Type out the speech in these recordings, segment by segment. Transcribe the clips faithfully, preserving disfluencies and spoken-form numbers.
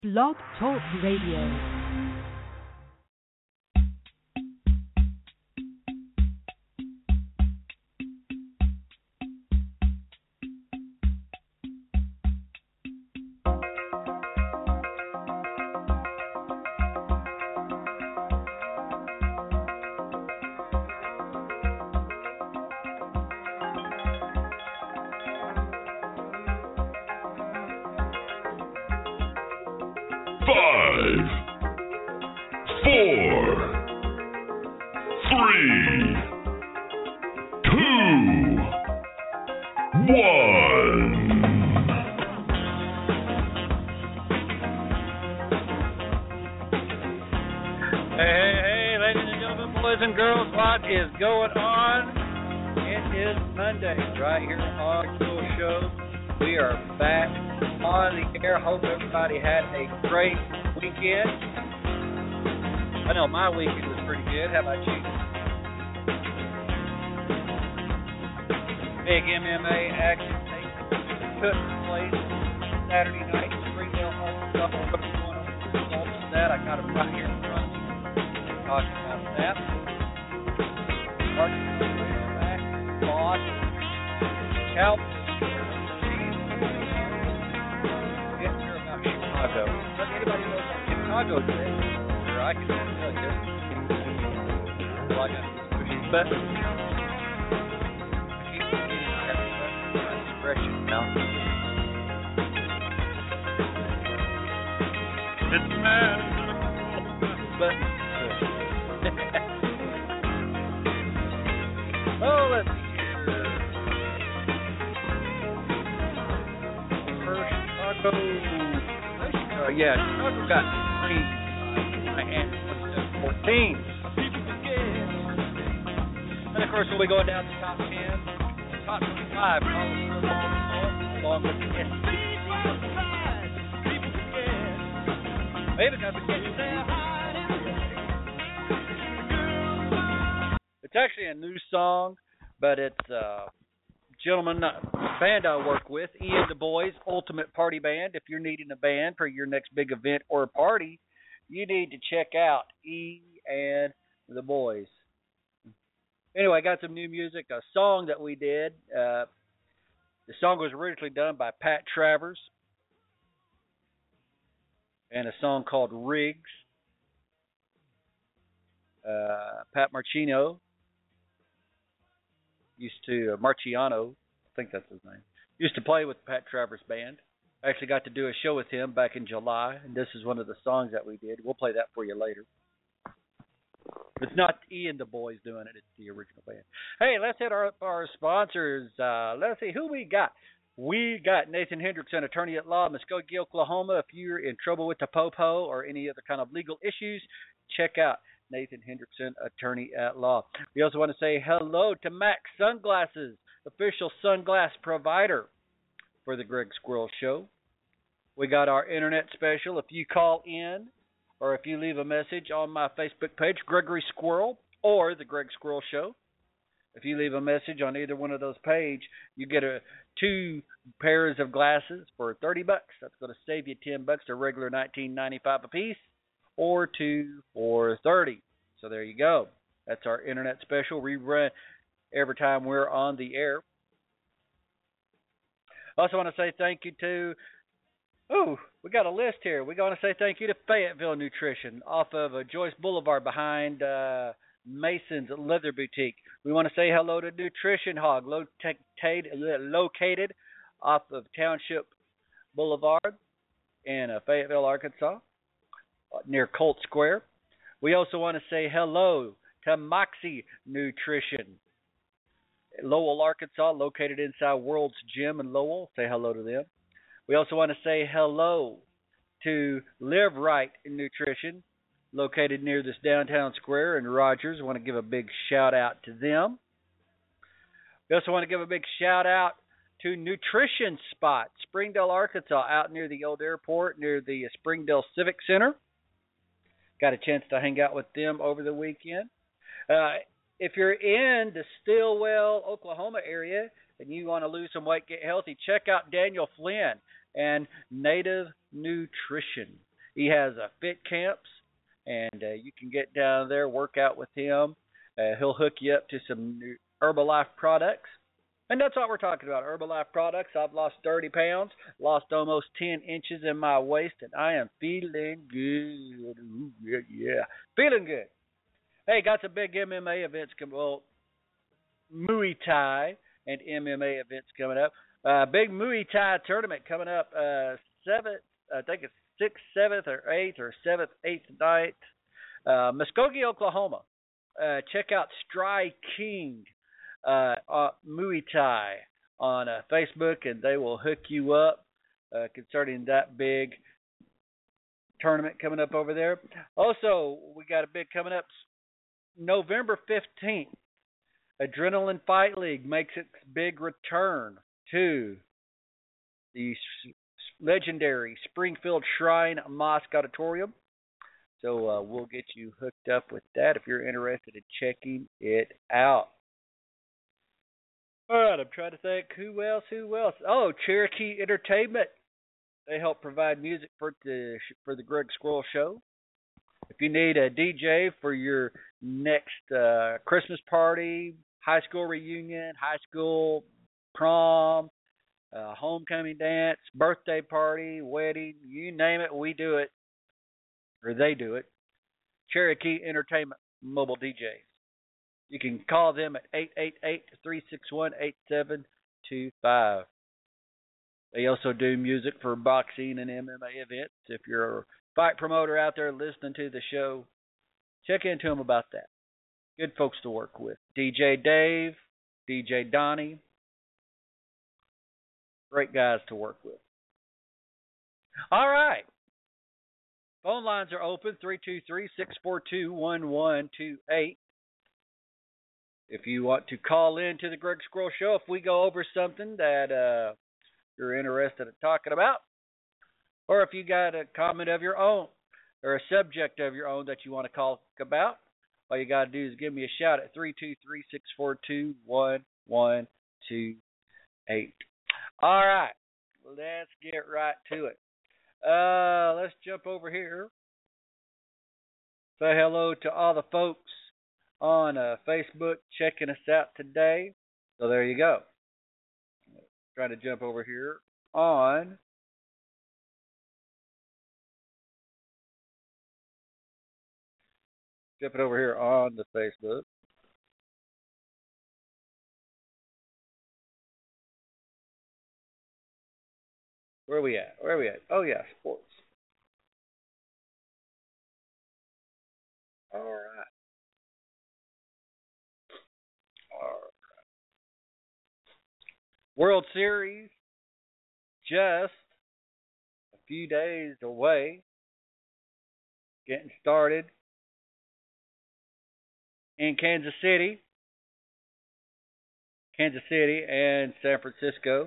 Blog Talk Radio. It's actually a new song, but it's a gentleman band I work with, Ian the Boys, Ultimate Party Band. If you're needing a band for your next big event or party, you need to check out E and the Boys. Anyway, I got some new music, a song that we did. Uh, the song was originally done by Pat Travers, and a song called Riggs. Uh, Pat Marcino used to, uh, Marciano, I think that's his name, used to play with the Pat Travers Band. I actually got to do a show with him back in July, and this is one of the songs that we did. We'll play that for you later. It's not Ian the Boys doing it, it's the original band. Hey, let's hit our, our sponsors. Uh, let's see who we got. We got Nathan Hendrickson, attorney at law, Muskogee, Oklahoma. If you're in trouble with the popo or any other kind of legal issues, check out Nathan Hendrickson, attorney at law. We also want to say hello to Max Sunglasses, official sunglass provider for the Greg Squirrel Show. We got our internet special. If you call in or if you leave a message on my Facebook page, Gregory Squirrel or the Greg Squirrel Show, if you leave a message on either one of those pages, you get a two pairs of glasses for thirty bucks. That's going to save you ten bucks to regular nineteen ninety-five a piece, or two for thirty. So there you go. That's our internet special. We run every time we're on the air. I also want to say thank you to, oh, we got a list here. We're going to say thank you to Fayetteville Nutrition off of uh, Joyce Boulevard behind uh, Mason's Leather Boutique. We want to say hello to Nutrition Hog, located, located off of Township Boulevard in uh, Fayetteville, Arkansas, near Colt Square. We also want to say hello to Moxie Nutrition, Lowell, Arkansas, located inside World's Gym in Lowell. Say hello to them. We also want to say hello to Live Right Nutrition, located near this downtown square in Rogers. I want to give a big shout out to them. We also want to give a big shout out to Nutrition Spot, Springdale, Arkansas, out near the old airport, near the Springdale Civic Center. Got a chance to hang out with them over the weekend. Uh, if you're in the Stillwell, Oklahoma area and you want to lose some weight, get healthy, check out Daniel Flynn and Native Nutrition. He has uh, fit camps, and uh, you can get down there, work out with him. Uh, he'll hook you up to some new Herbalife products. And that's what we're talking about, Herbalife products. I've lost thirty pounds, lost almost ten inches in my waist, and I am feeling good. Ooh, yeah, yeah, feeling good. Hey, got some big M M A events coming. Well, Muay Thai and M M A events coming up. Uh, big Muay Thai tournament coming up. Uh, seventh, I think it's sixth, seventh, or eighth, or seventh, eighth night. Uh, Muskogee, Oklahoma. Uh, check out Stry King uh, uh, Muay Thai on uh, Facebook, and they will hook you up uh, concerning that big tournament coming up over there. Also, we got a big coming up November fifteenth. Adrenaline Fight League makes its big return to the legendary Springfield Shrine Mosque Auditorium. So uh, we'll get you hooked up with that if you're interested in checking it out. All right, I'm trying to think who else, who else. Oh, Cherokee Entertainment. They help provide music for the for the Greg Squirrel Show. If you need a D J for your next uh, Christmas party, high school reunion, high school prom, uh, homecoming dance, birthday party, wedding, you name it, we do it, or they do it. Cherokee Entertainment Mobile D Js. You can call them at eight eight eight, three six one, eight seven two five. They also do music for boxing and M M A events. If you're a fight promoter out there listening to the show, check into them about that. Good folks to work with. D J Dave, D J Donnie, great guys to work with. All right. Phone lines are open, three two three, six four two, one one two eight. If you want to call in to the Greg Squirrel Show, if we go over something that uh, you're interested in talking about, or if you got a comment of your own or a subject of your own that you want to talk about, all you got to do is give me a shout at three two three, six four two, one one two eight. All right, let's get right to it. Uh, let's jump over here. Say hello to all the folks on uh, Facebook checking us out today. So there you go. Trying to jump over here on jumping over here on the Facebook. Where are we at? Where are we at? Oh yeah, sports. All right. All right. World Series just a few days away, getting started in Kansas City, Kansas City and San Francisco.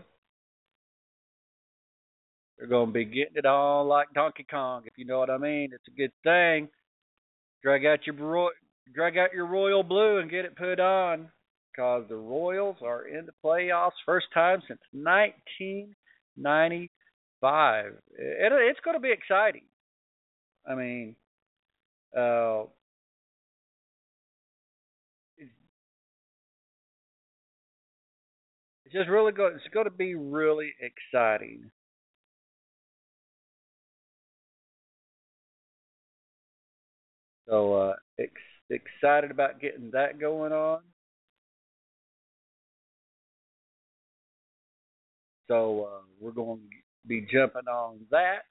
They're going to be getting it on like Donkey Kong, if you know what I mean. It's a good thing. Drag out your drag out your royal blue and get it put on, because the Royals are in the playoffs first time since nineteen ninety-five. It, it's going to be exciting. I mean, uh, it's, it's just really good. It's going to be really exciting. So uh, ex- excited about getting that going on. So uh, we're going to be jumping on that.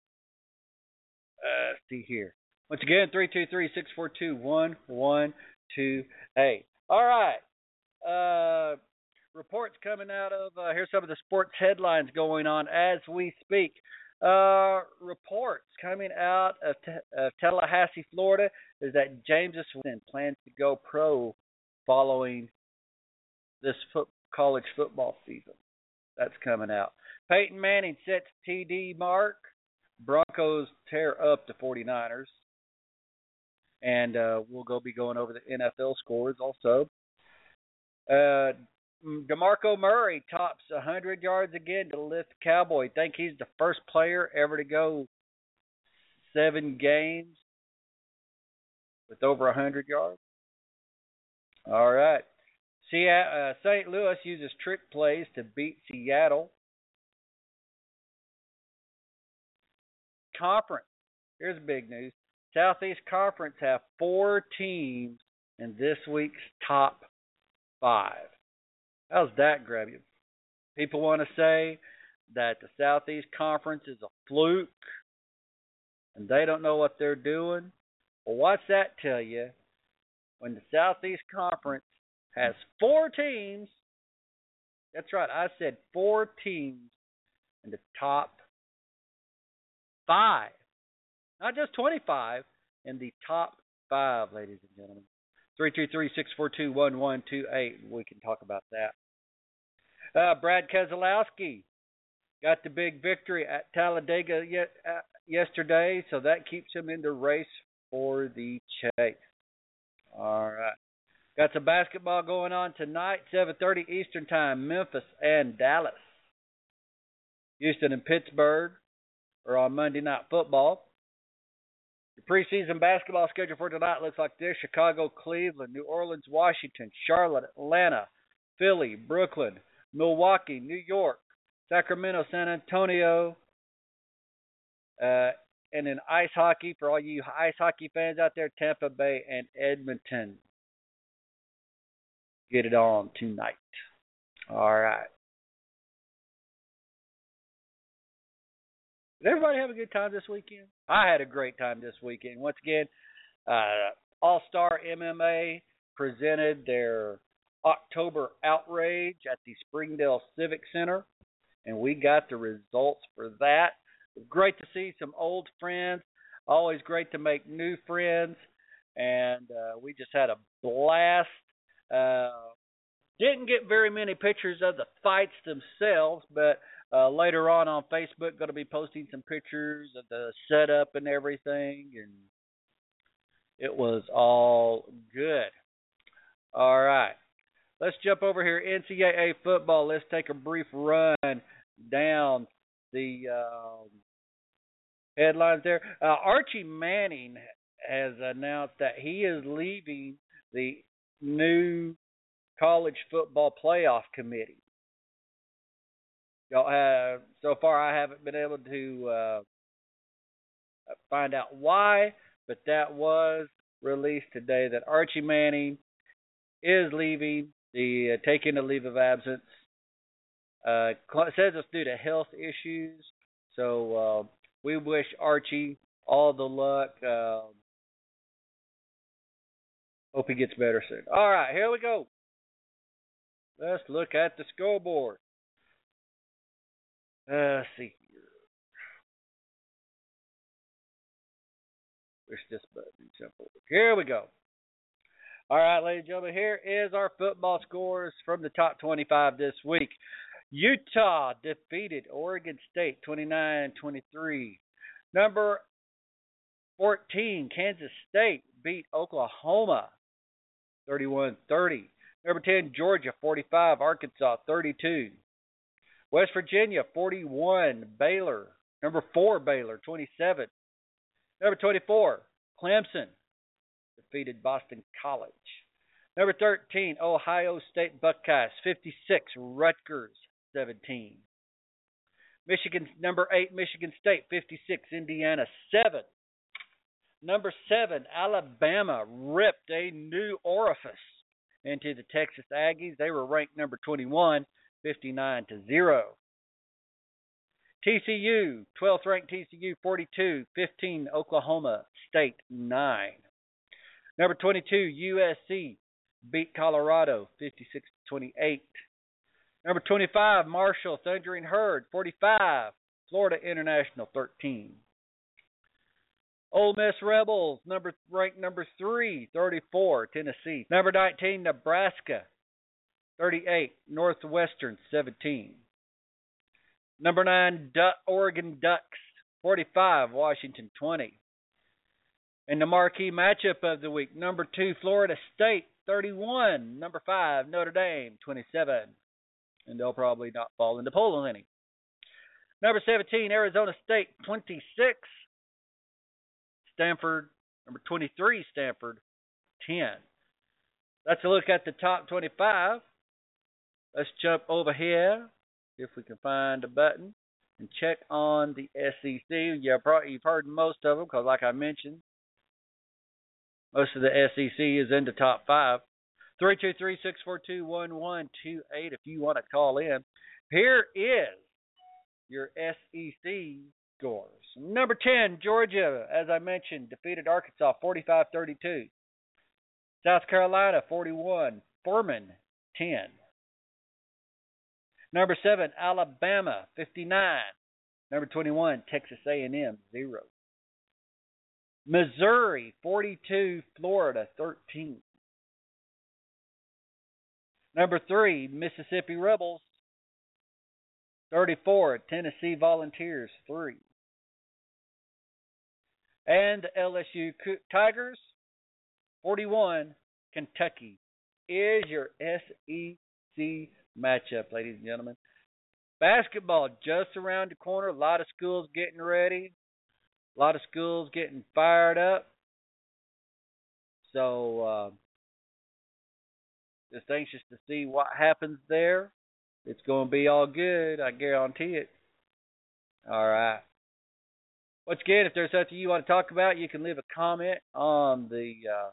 Uh, see here. Once again, three two three, six four two, one one two eight. All right. Uh, reports coming out of, uh, here's some of the sports headlines going on as we speak. Uh, reports coming out of, te- of Tallahassee, Florida, is that James Winston plans to go pro following this fo- college football season. That's coming out. Peyton Manning sets T D mark. Broncos tear up the 49ers. And uh, we'll go be going over the N F L scores also. Uh, DeMarco Murray tops one hundred yards again to lift Cowboy. Think he's the first player ever to go seven games with over one hundred yards. All right. Seattle, uh, Saint Louis uses trick plays to beat Seattle. Conference. Here's big news. Southeast Conference have four teams in this week's top five. How's that grab you? People want to say that the Southeast Conference is a fluke and they don't know what they're doing. Well, what's that tell you? When the Southeast Conference has four teams, that's right, I said four teams in the top five. Not just twenty-five, in the top five, ladies and gentlemen. three two three, six four two, one one two eight. We can talk about that. Uh, Brad Keselowski got the big victory at Talladega yet, uh, yesterday, so that keeps him in the race for the chase. All right. Got some basketball going on tonight, seven thirty Eastern Time, Memphis and Dallas. Houston and Pittsburgh are on Monday Night Football. The preseason basketball schedule for tonight looks like this: Chicago, Cleveland, New Orleans, Washington, Charlotte, Atlanta, Philly, Brooklyn, Milwaukee, New York, Sacramento, San Antonio, uh, and in ice hockey, for all you ice hockey fans out there, Tampa Bay and Edmonton. Get it on tonight. All right. Did everybody have a good time this weekend? I had a great time this weekend. Once again, uh, All-Star M M A presented their October Outrage at the Springdale Civic Center, and we got the results for that. It was great to see some old friends. Always great to make new friends, and uh, we just had a blast. Uh, didn't get very many pictures of the fights themselves, but uh, later on on Facebook, going to be posting some pictures of the setup and everything, and it was all good. All right. Let's jump over here. N C double A football. Let's take a brief run down the um, headlines there. Uh, Archie Manning has announced that he is leaving the new college football playoff committee. Y'all have, so far, I haven't been able to uh, find out why, but that was released today that Archie Manning is leaving, the uh, taking a leave of absence. Uh, it says it's due to health issues, so uh, we wish Archie all the luck. Uh, hope he gets better soon. All right, here we go. Let's look at the scoreboard. Uh, let's see here. Push this button and jump over. Here we go. All right, ladies and gentlemen, here is our football scores from the top twenty-five this week. Utah defeated Oregon State twenty-nine twenty-three. Number fourteen, Kansas State beat Oklahoma thirty-one thirty. Number ten, Georgia forty-five, Arkansas thirty-two. West Virginia forty-one, Baylor. Number four, Baylor twenty-seven. Number twenty-four, Clemson defeated Boston College. Number thirteen, Ohio State Buckeyes fifty-six, Rutgers seventeen. Michigan, number eight, Michigan State fifty-six, Indiana seven. Number seven, Alabama ripped a new orifice into the Texas Aggies. They were ranked number twenty-one, fifty-nine to zero. T C U, twelfth ranked T C U forty-two, fifteen Oklahoma State nine. Number twenty-two, U S C beat Colorado fifty-six to twenty-eight. Number twenty-five, Marshall Thundering Herd forty-five, Florida International thirteen. Ole Miss Rebels, number ranked number three, thirty-four, Tennessee. Number nineteen, Nebraska, thirty-eight, Northwestern, seventeen. Number nine, du- Oregon Ducks, forty-five, Washington, twenty. And the marquee matchup of the week, number two, Florida State, thirty-one. Number five, Notre Dame, twenty-seven. And they'll probably not fall into polling any. Number seventeen, Arizona State, twenty-six. Stanford, number twenty-three, Stanford, ten. Let's look at the top twenty-five. Let's jump over here, if we can find a button, and check on the S E C. Yeah, probably you've heard most of them because, like I mentioned, most of the S E C is in the top five. three two three, six four two, one one two eight if you want to call in. Here is your S E C scores. Number ten, Georgia, as I mentioned, defeated Arkansas forty-five thirty-two. South Carolina, forty-one. Furman, ten. Number seven, Alabama, fifty-nine. Number twenty-one, Texas A and M, zero. Missouri, forty-two. Florida, thirteen. Number three, Mississippi Rebels, thirty-four. Tennessee Volunteers, three. And the L S U Tigers, forty-one. Kentucky is your S E C matchup, ladies and gentlemen. Basketball just around the corner. A lot of schools getting ready. A lot of schools getting fired up. So, uh, just anxious to see what happens there. It's going to be all good. I guarantee it. All right. Once again, if there's something you want to talk about, you can leave a comment on the uh,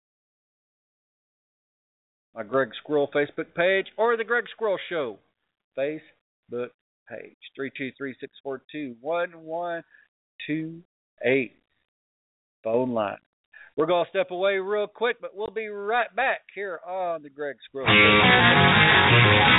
my Greg Squirrel Facebook page or the Greg Squirrel Show Facebook page. three two three, six four two, one one two eight. Phone line. We're going to step away real quick, but we'll be right back here on the Greg Squirrel Show.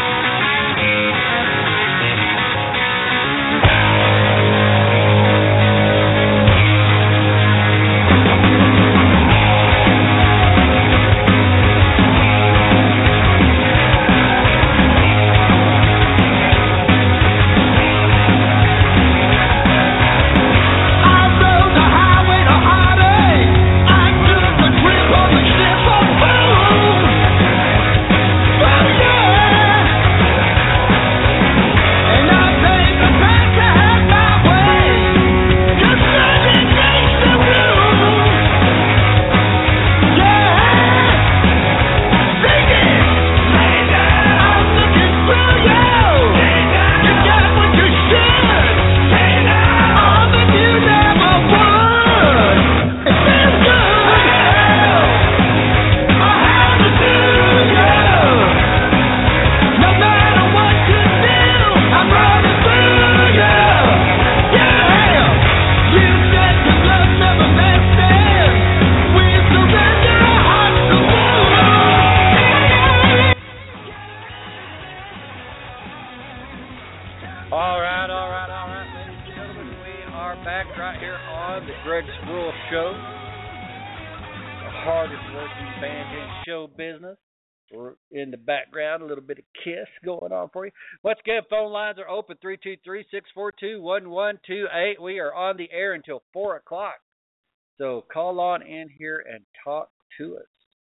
Once again, phone lines are open, three two three, six four two, one one two eight. We are on the air until four o'clock. So call on in here and talk to us.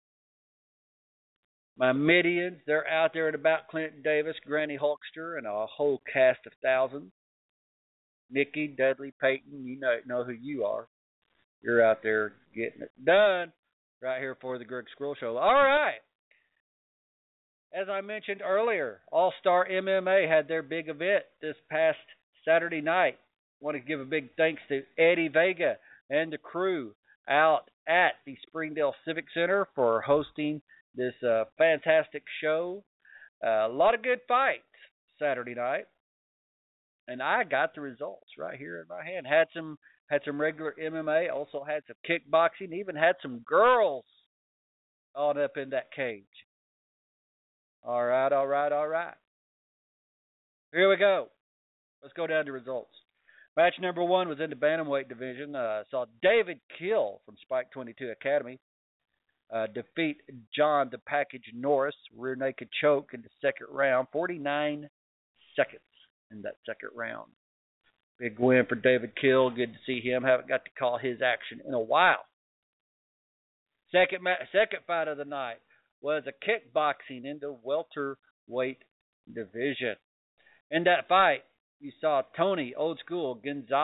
My Midians, they're out there at about Clinton Davis, Granny Hulkster, and a whole cast of thousands. Nikki, Dudley, Peyton, you know, know who you are. You're out there getting it done right here for the Greg Squirrel Show. All right. As I mentioned earlier, All-Star M M A had their big event this past Saturday night. I want to give a big thanks to Eddie Vega and the crew out at the Springdale Civic Center for hosting this uh, fantastic show. Uh, a lot of good fights Saturday night, and I got the results right here in my hand. Had some had some regular M M A, also had some kickboxing, even had some girls on up in that cage. All right, all right, all right. Here we go. Let's go down to results. Match number one was in the bantamweight division. Uh, saw David Kill from Spike twenty-two Academy uh, defeat John the Package Norris, rear naked choke in the second round, forty-nine seconds in that second round. Big win for David Kill. Good to see him. Haven't got to call his action in a while. Second, ma- second fight of the night was a kickboxing in the welterweight division. In that fight, you saw Tony Old School Gonzalez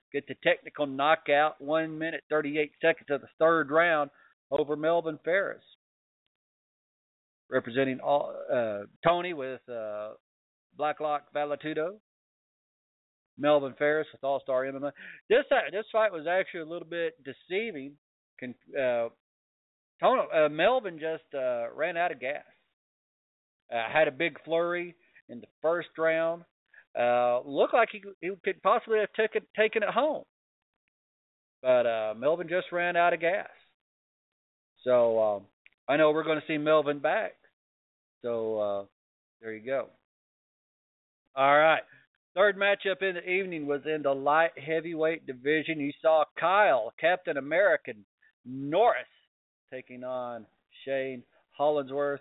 get the technical knockout, one minute, thirty-eight seconds of the third round over Melvin Ferris. Representing all, uh, Tony with uh, Blacklock Valetudo. Melvin Ferris with All-Star M M A. This this fight was actually a little bit deceiving. Uh, Tony, uh, Melvin just uh, ran out of gas. Uh, had a big flurry in the first round. Uh, looked like he, he could possibly have taken taken it home. But uh, Melvin just ran out of gas. So um, I know we're going to see Melvin back. So uh, there you go. All right. Third matchup in the evening was in the light heavyweight division. You saw Kyle, Captain American Norris, taking on Shane Hollingsworth.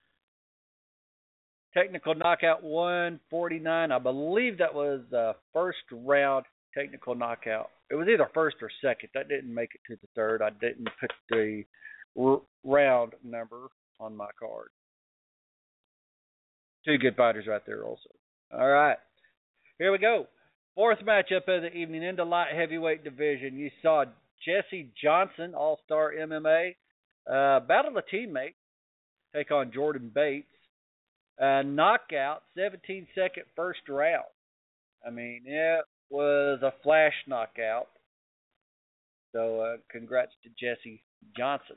Technical knockout one forty-nine. I believe that was the first round technical knockout. It was either first or second. That didn't make it to the third. I didn't put the r- round number on my card. Two good fighters right there also. All right. Here we go. Fourth matchup of the evening in the light heavyweight division. You saw Jesse Johnson, All-Star M M A, uh, battle a teammate, take on Jordan Bates. Uh, knockout, seventeen second first round. I mean, it was a flash knockout. So, uh, congrats to Jesse Johnson.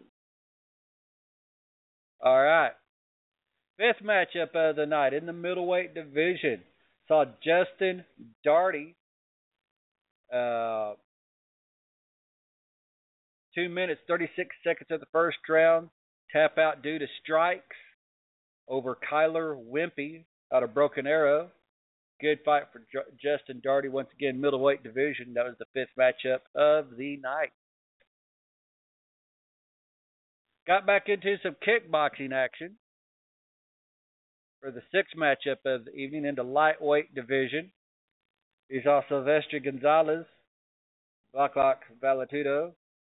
All right. Fifth matchup of the night in the middleweight division. Saw Justin Darty. Uh, two minutes, thirty-six seconds of the first round. Tap out due to strikes over Kyler Wimpy out of Broken Arrow. Good fight for J- Justin Darty. Once again, middleweight division. That was the fifth matchup of the night. Got back into some kickboxing action for the sixth matchup of the evening in the lightweight division. You saw Silvestre Gonzalez, Blacklock Valetudo,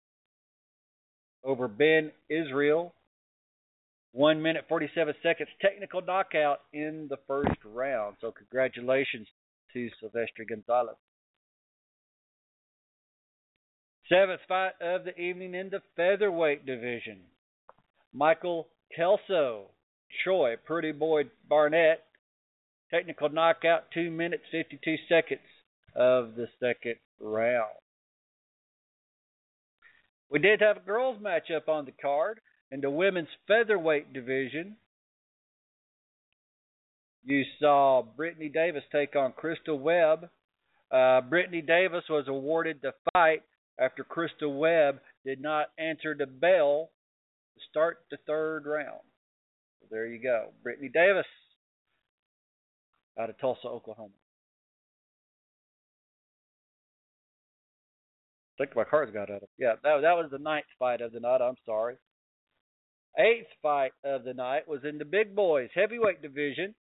over Ben Israel. One minute, forty-seven seconds, technical knockout in the first round. So congratulations to Silvestre Gonzalez. Seventh fight of the evening in the featherweight division. Michael Kelso, Troy Pretty Boy Barnett. Technical knockout, two minutes, fifty-two seconds of the second round. We did have a girls matchup on the card. In the women's featherweight division, you saw Brittany Davis take on Crystal Webb. Uh, Brittany Davis was awarded the fight after Crystal Webb did not answer the bell to start the third round. So there you go. Brittany Davis out of Tulsa, Oklahoma. I think my cards got out of Yeah, that, that was the ninth fight of the night. I'm sorry. Eighth fight of the night was in the big boys heavyweight division.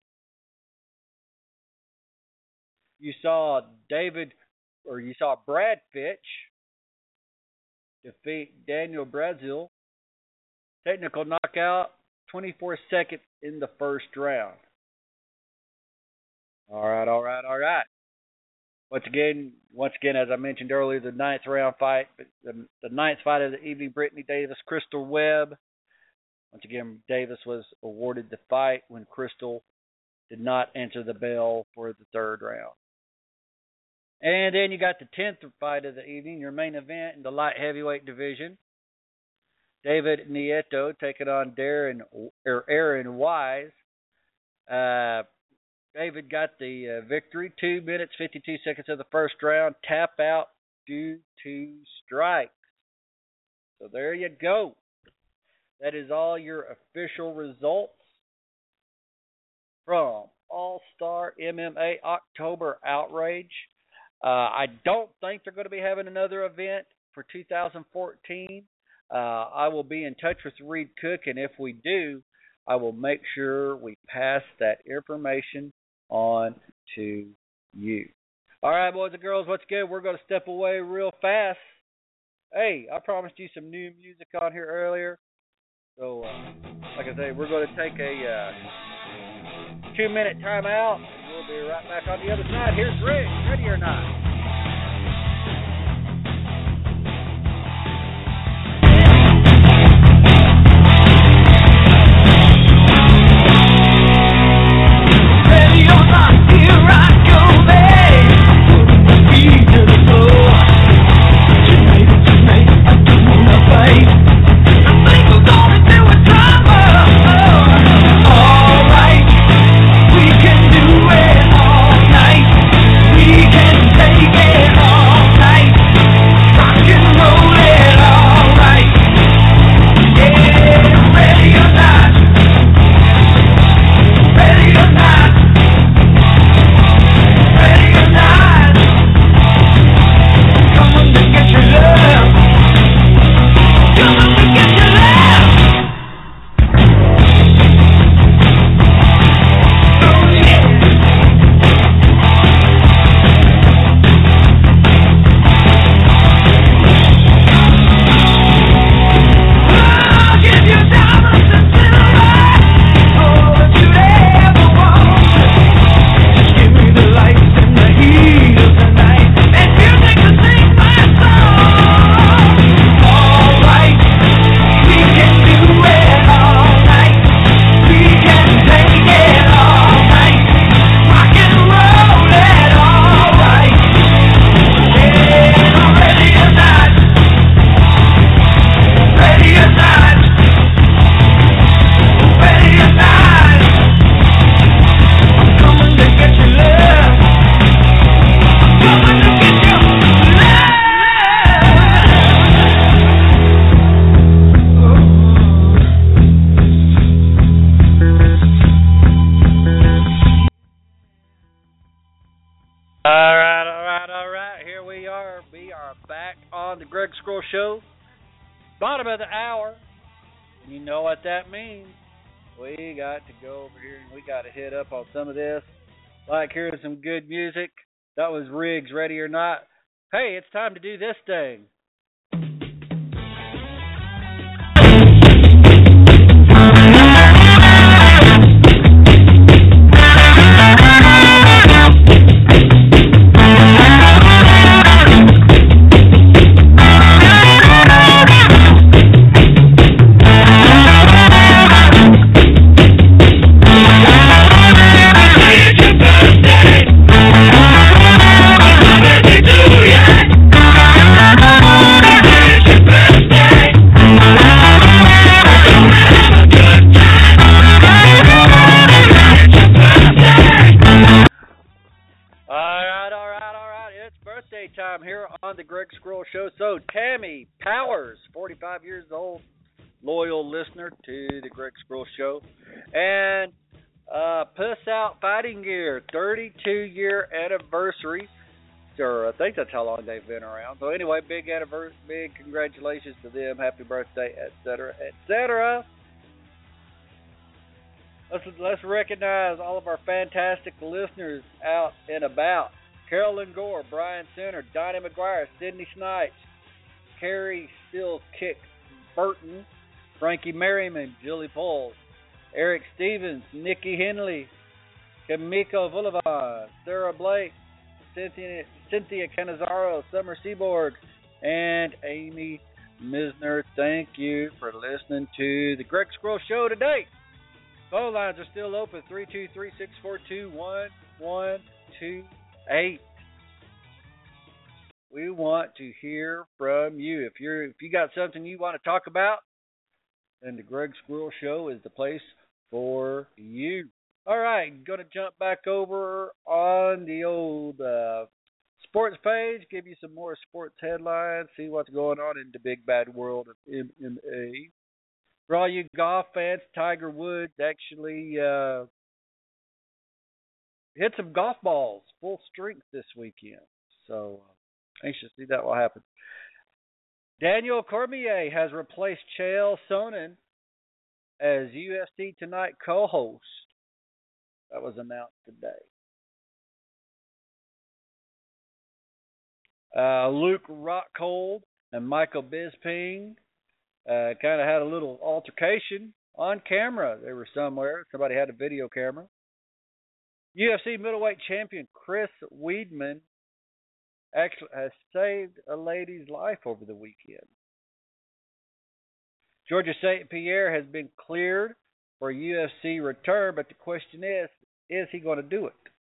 You saw David, or you saw Brad Fitch defeat Daniel Brazil. Technical knockout, twenty-four seconds in the first round. All right, all right, all right. Once again, once again, as I mentioned earlier, the ninth round fight, the, the ninth fight of the evening, Brittany Davis, Crystal Webb. Once again, Davis was awarded the fight when Crystal did not answer the bell for the third round. And then you got the tenth fight of the evening, your main event in the light heavyweight division. David Nieto taking on Darren or Aaron Wise. Uh, David got the uh, victory, two minutes, fifty-two seconds of the first round. Tap out due to strikes. So there you go. That is all your official results from All-Star M M A October Outrage. Uh, I don't think they're going to be having another event for two thousand fourteen. Uh, I will be in touch with Reed Cook, and if we do, I will make sure we pass that information on to you. All right, boys and girls, what's good? We're going to step away real fast. Hey, I promised you some new music on here earlier. So, uh, like I say, we're going to take a uh, two-minute timeout. We'll be right back on the other side. Here's Rick, ready or not. Greg Scroll Show. Bottom of the hour. You know what that means. We got to go over here and we got to hit up on some of this. Like hearing some good music. That was Riggs, Ready or Not. Hey, it's time to do this thing. Time here on the Greg Scroll Show. So Tammy Powers, forty-five years old, loyal listener to the Greg Scroll Show, and uh, Puss Out Fighting Gear, thirty-two year anniversary. Or I think that's how long they've been around. So anyway, big anniversary, big congratulations to them, happy birthday, et cetera, et cetera. Let's let's recognize all of our fantastic listeners out and about. Carolyn Gore, Brian Center, Donnie McGuire, Sydney Snipes, Carrie Still Kick Burton, Frankie Merriman, Julie Poles, Eric Stevens, Nikki Henley, Kamiko Boulevard, Sarah Blake, Cynthia, Cynthia Canizaro, Summer Seaborg, and Amy Misner. Thank you for listening to the Greg Scroll Show today. Phone lines are still open, three two three, six four two, one one two eight. We want to hear from you. If you're if you got something you want to talk about, then the Greg Squirrel Show is the place for you. All right, going to jump back over on the old uh, sports page, give you some more sports headlines, see what's going on in the big bad world of M M A. For all you golf fans, Tiger Woods actually uh, hit some golf balls full strength this weekend. So uh, anxious to see that will happen. Daniel Cormier has replaced Chael Sonnen as U F C Tonight co-host. That was announced today. Uh, Luke Rockhold and Michael Bisping uh, kind of had a little altercation on camera. They were somewhere. Somebody had a video camera. U F C middleweight champion Chris Weidman actually has saved a lady's life over the weekend. Georges Saint Pierre has been cleared for a U F C return, but the question is, is he going to do it?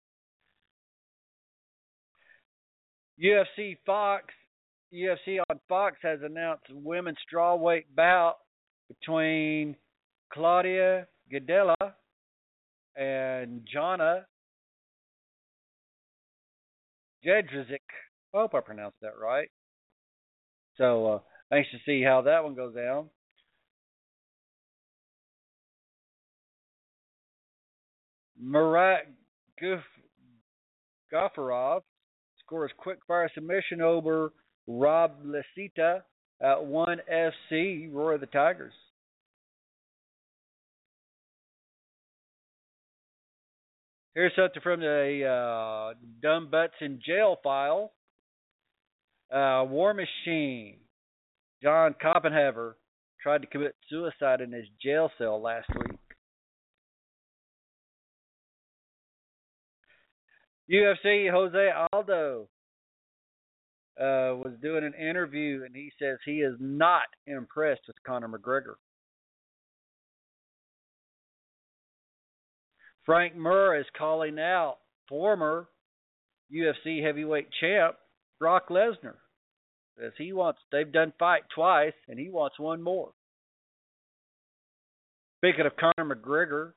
U F C Fox, U F C on Fox has announced a women's strawweight bout between Claudia Gadelha and Jana Jedrzejczyk. I hope I pronounced that right. So, uh, anxious to see how that one goes down. Murat Gafarov scores quick fire submission over Rob Lasita at one F C, Roar of the Tigers. Here's something from the uh, Dumb Butts in Jail file. Uh, War Machine, John Koppenhaver, tried to commit suicide in his jail cell last week. U F C Jose Aldo uh, was doing an interview, and he says he is not impressed with Conor McGregor. Frank Mir is calling out former U F C heavyweight champ Brock Lesnar. Says he wants, they've done fight twice, and he wants one more. Speaking of Conor McGregor,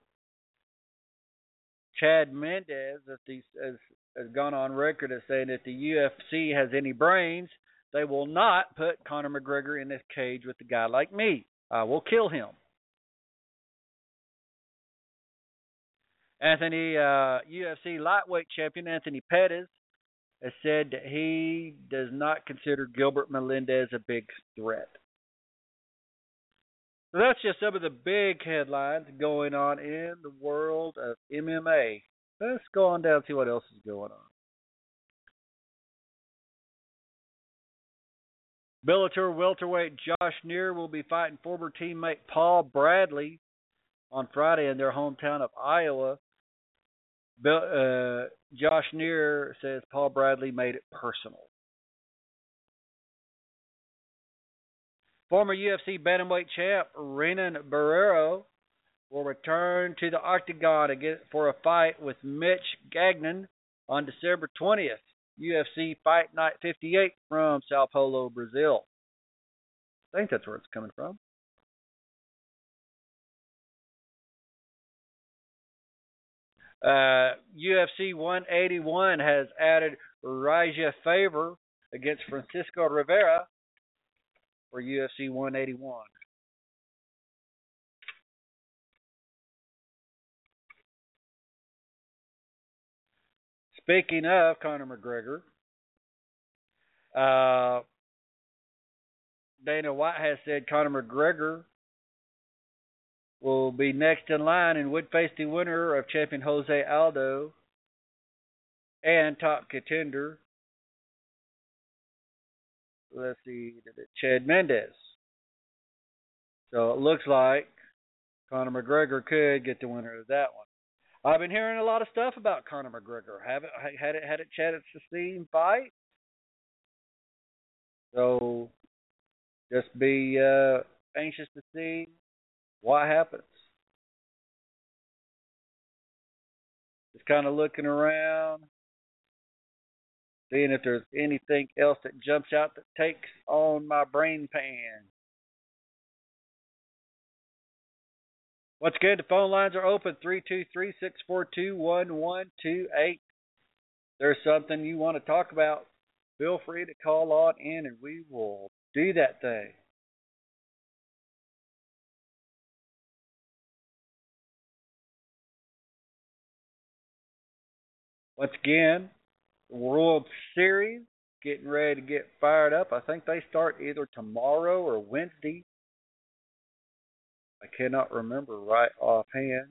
Chad Mendes has, has, has gone on record as saying that the U F C has any brains, they will not put Conor McGregor in this cage with a guy like me. I will kill him. Anthony, uh, U F C lightweight champion Anthony Pettis has said that he does not consider Gilbert Melendez a big threat. So that's just some of the big headlines going on in the world of M M A. Let's go on down and see what else is going on. Bellator welterweight Josh Neer will be fighting former teammate Paul Bradley on Friday in their hometown of Iowa. Uh, Josh Neer says Paul Bradley made it personal. Former U F C bantamweight champ Renan Barrero will return to the octagon again for a fight with Mitch Gagnon on December twentieth. U F C Fight Night fifty-eight from Sao Paulo, Brazil. I think that's where it's coming from. Uh, U F C one eighty-one has added Raja Faber against Francisco Rivera for U F C one eighty-one. Speaking of Conor McGregor, uh, Dana White has said Conor McGregor will be next in line and would face the winner of champion Jose Aldo and top contender, let's see, Chad Mendes. So it looks like Conor McGregor could get the winner of that one. I've been hearing a lot of stuff about Conor McGregor. Haven't had it had it Chad at sixteen fight. So just be uh, anxious to see what happens. Just kind of looking around, seeing if there's anything else that jumps out that takes on my brain pan. Once again, the phone lines are open, three two three, six four two, one one two eight. If there's something you want to talk about, feel free to call on in and we will do that thing. Once again, the World Series getting ready to get fired up. I think they start either tomorrow or Wednesday. I cannot remember right offhand.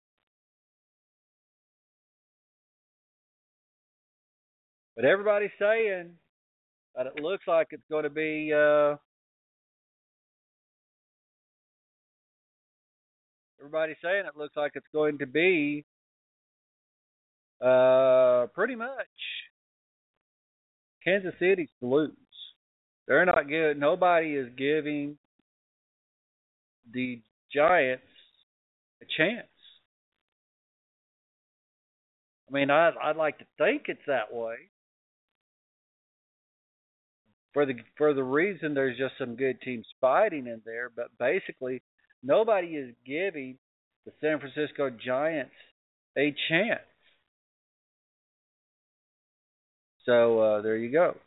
But everybody's saying that it looks like it's going to be uh, everybody's saying it looks like it's going to be uh, pretty much Kansas City's Blues. They're not giving. Nobody is giving the Giants a chance. I mean, I'd, I'd like to think it's that way. For the for the reason there's just some good teams fighting in there, but basically nobody is giving the San Francisco Giants a chance. So uh, there you go.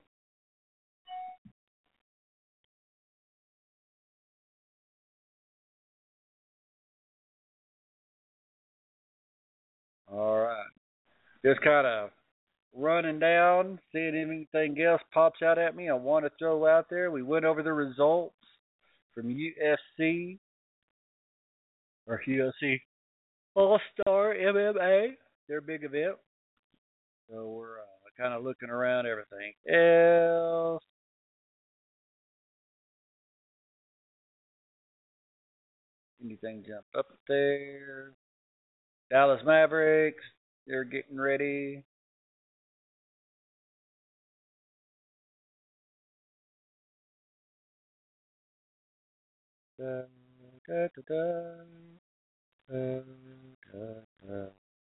All right. Just kind of running down, seeing if anything else pops out at me I want to throw out there. We went over the results from U F C or U F C All-Star M M A, their big event. So we're uh, kind of looking around everything else. Anything jump up there? Dallas Mavericks, they're getting ready. Da, da, da, da, da, da, da.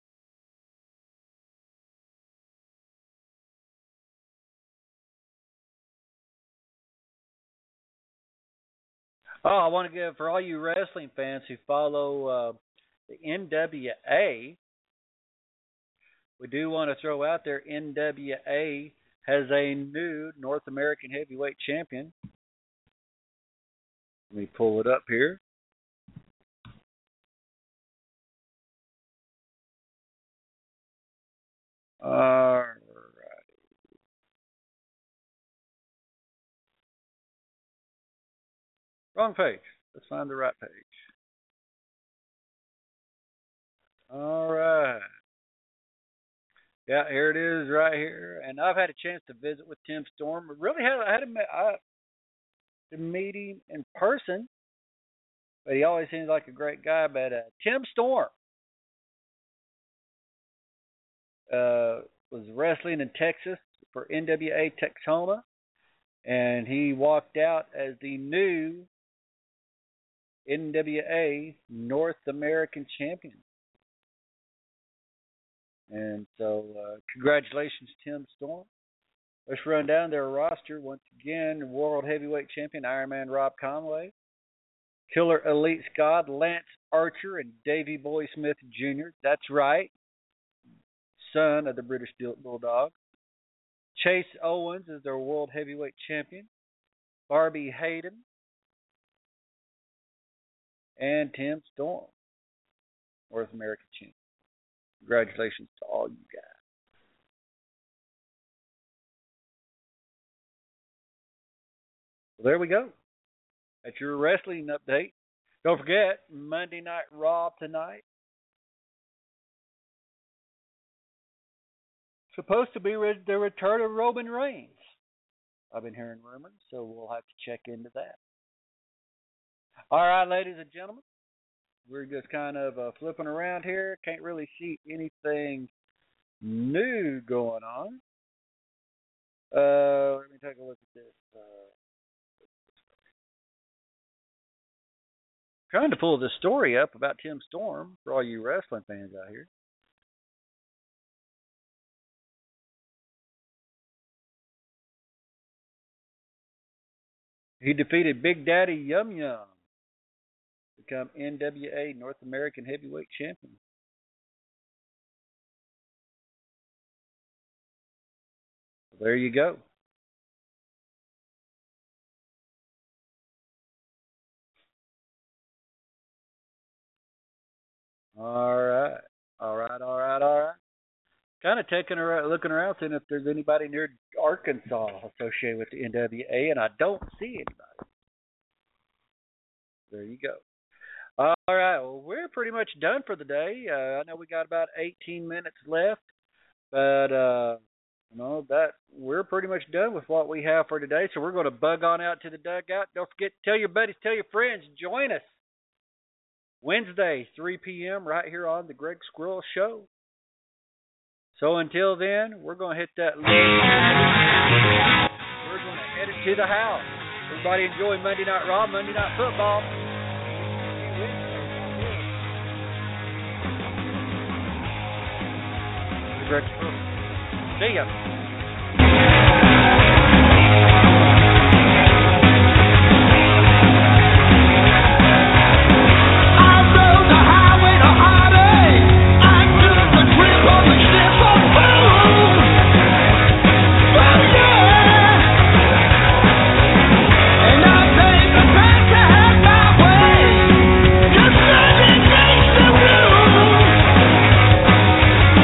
Oh, I want to give for all you wrestling fans who follow uh, the N W A. We do want to throw out there N W A has a new North American heavyweight champion. Let me pull it up here. All right. Wrong page. Let's find the right page. All right. Yeah, here it is right here. And I've had a chance to visit with Tim Storm. Really had I had a, I, to meet him in person, but he always seems like a great guy. But uh, Tim Storm uh, was wrestling in Texas for N W A Texoma, and he walked out as the new N W A North American champion. And so, uh, congratulations, Tim Storm. Let's run down their roster once again. World Heavyweight Champion Iron Man Rob Conway, Killer Elite Scott, Lance Archer, and Davey Boy Smith Junior That's right, son of the British Bulldog. Chase Owens is their World Heavyweight Champion. Barbie Hayden. And Tim Storm, North American Champion. Congratulations to all you guys. Well, there we go. That's your wrestling update. Don't forget, Monday Night Raw tonight. Supposed to be re- the return of Roman Reigns. I've been hearing rumors, so we'll have to check into that. All right, ladies and gentlemen. We're just kind of uh, flipping around here. Can't really see anything new going on. Uh, let me take a look at this. Uh, trying to pull this story up about Tim Storm for all you wrestling fans out here. He defeated Big Daddy Yum Yum to become N W A North American Heavyweight Champion. There you go. All right. All right, all right, all right. Kind of taking a looking around, seeing if there's anybody near Arkansas associated with the N W A, and I don't see anybody. There you go. All right, well, we're pretty much done for the day. Uh, I know we got about eighteen minutes left, but uh, you know that we're pretty much done with what we have for today. So we're going to bug on out to the dugout. Don't forget to tell your buddies, tell your friends, join us Wednesday, three p.m. right here on the Greg Squirrel Show. So until then, we're going to hit that link. We're going to head it to the house. Everybody enjoy Monday Night Raw, Monday Night Football. See ya.